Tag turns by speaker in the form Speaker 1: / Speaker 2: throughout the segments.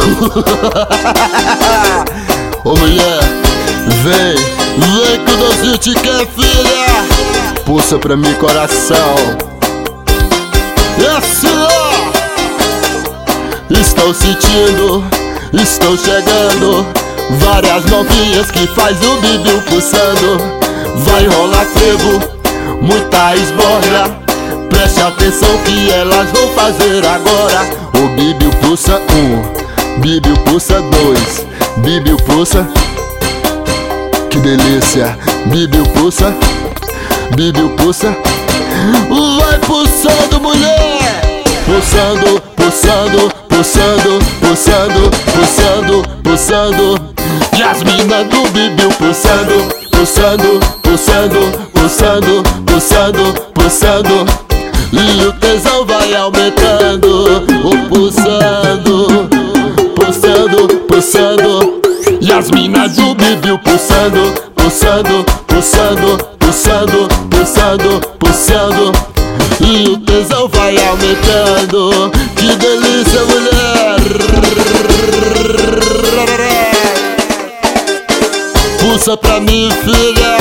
Speaker 1: Ô mulher, vem que o dozinho te quer, filha. Pulsa pra mim, coração. E assim, ó. Estou sentindo, estou chegando. Várias novinhas que faz o bibiu pulsando. Vai rolar frevo, muita esborra. Preste atenção que elas vão fazer agora. O bibiu pulsa 1, bibiu pulsa 2, bibiu pulsa. Que delícia, bibiu pulsa, bibiu pulsa. Vai pulsando, mulher. Pulsando, pulsando, pulsando, pulsando, pulsando, pulsando. E as minas do bibiu pulsando, pulsando, pulsando, pulsando, pulsando, pulsando. E o tesão vai aumentando. O pulsando, pulsando, pulsando. E as minas do bibiu pulsando, pulsando, pulsando, pulsando, pulsando, pulsando. E o tesão vai aumentando. Que delícia, mulher. Pulsa pra mim, filha.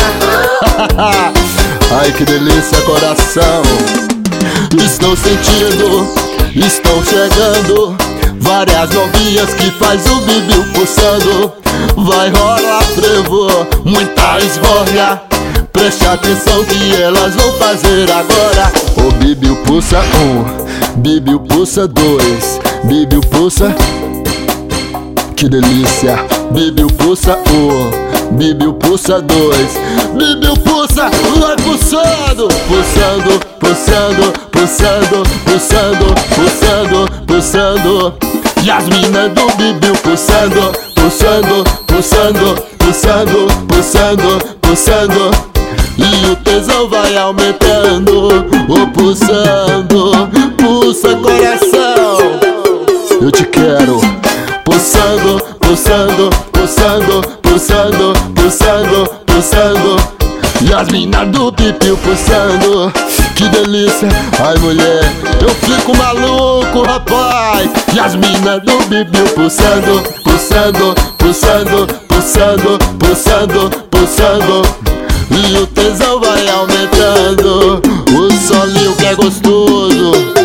Speaker 1: Ai, que delícia, coração. Estou sentindo, estão chegando. Várias novinhas que faz o bibiu pulsando. Vai rolar frevo, muita esborra. Preste atenção que elas vão fazer agora. O bibiu pulsa 1, bibiu pulsa 2, bibiu pulsa. Que delícia, bibiu pulsa 1, bibiu pulsa 2, bibiu pulsa, vai pulsando, pulsando, pulsando, pulsando, pulsando, pulsando, pulsando. E as minas do bibiu pulsando, pulsando, pulsando, pulsando, pulsando, pulsando. E o tesão vai aumentando. O pulsando, pulsa, coração. Eu te quero. Pulsando, pulsando, pulsando, pulsando, pulsando, pulsando. E as minas do pipiu pulsando. Que delícia, ai mulher, eu fico maluco, rapaz. E as minas do bibiu pulsando, pulsando, pulsando, pulsando, pulsando, pulsando. E o tesão vai aumentando. O solinho que é gostoso.